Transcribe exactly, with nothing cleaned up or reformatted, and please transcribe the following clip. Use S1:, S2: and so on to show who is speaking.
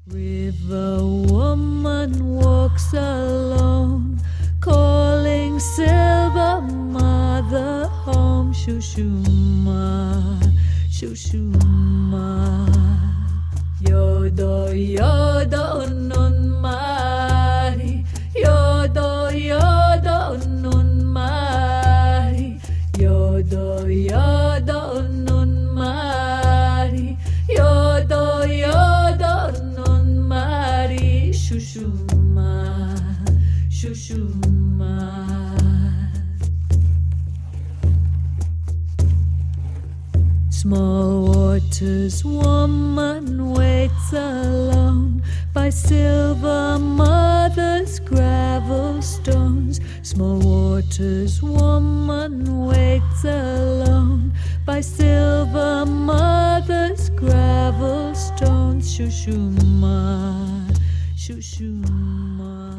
S1: River woman walks alone, calling silver mother home. Shushuma, shushuma. Yodo, yodo, nun mari. Yodo, yodo, nun mari. Yodo, yodo, nun mari. Yodo, yodo, nun mari. Shushuma, shushuma. Small waters, woman waits alone by silver mother's gravel stones. Small waters, woman waits alone by silver mother's gravel stones. Shushuma, shushuma.